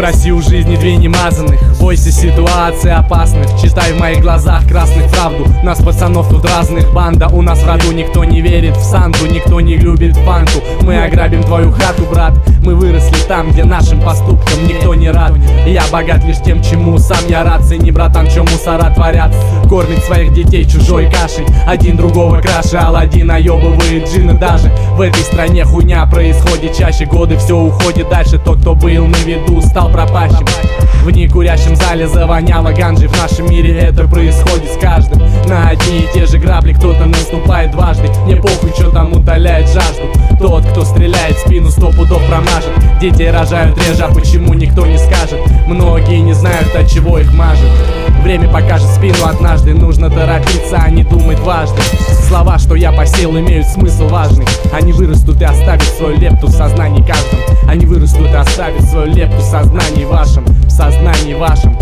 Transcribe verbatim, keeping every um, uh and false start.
Спроси у жизни две немазанных, бойся ситуаций опасных. Читай в моих глазах красных правду. Нас пацанов тут разных банда. У нас в роду никто не верит в Санту, никто не любит фанту. Мы ограбим твою хату, брат. Мы выросли там, где нашим поступкам никто не рад. Я богат лишь тем, чему сам я рад. Цени, братан, чё мусора творят. Кормит своих детей чужой кашей. Один другого краше, Аладдин наёбывает джинны. Даже в этой стране хуйня происходит чаще. Годы все уходит дальше. Тот, кто был на виду, стал пропащим. В некурящем зале завоняло ганджей. В нашем мире это происходит с каждым. На одни и те же грабли кто-то наступает дважды. Мне похуй, что там утоляет жажду. Тот, кто стреляет в спину, сто пудов промажет. Дети рожают реже, а почему никто не скажет? Многие не знают, от чего их мажет. Время покажет спину однажды. Нужно торопиться, а не думать дважды. Слова, что я посеял, имеют смысл важный. Они вырастут и оставят свою лепту в сознании каждом. Они вырастут и оставят свою лепту в сознании вашем. В сознании вашем.